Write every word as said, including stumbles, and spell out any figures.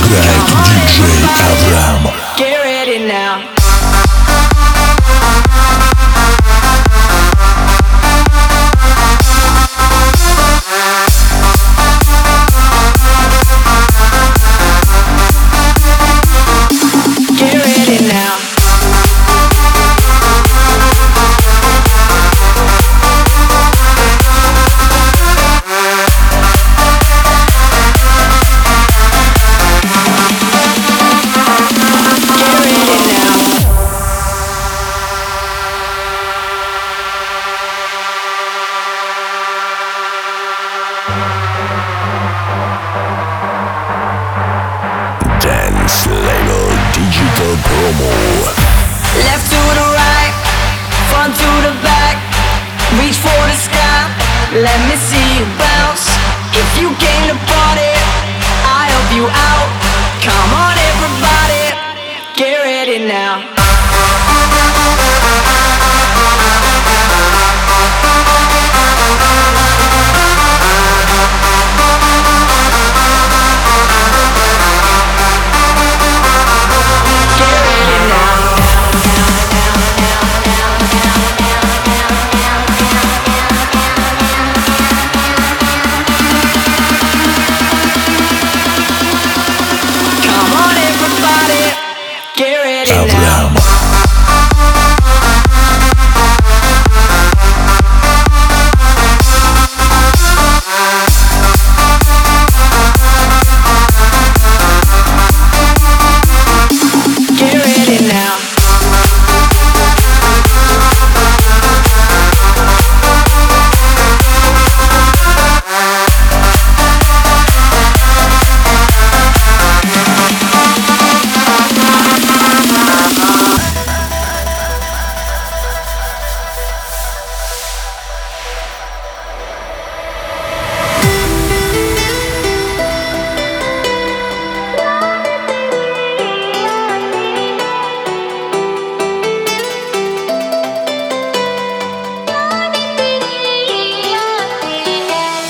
Играет диджей Авраам. Get ready now. Get ready now. Dance Label Digital Promo. Left to the right, front to the back, reach for the sky, let me see you bounce. If you came to party, I help you out. Come on everybody, get ready now.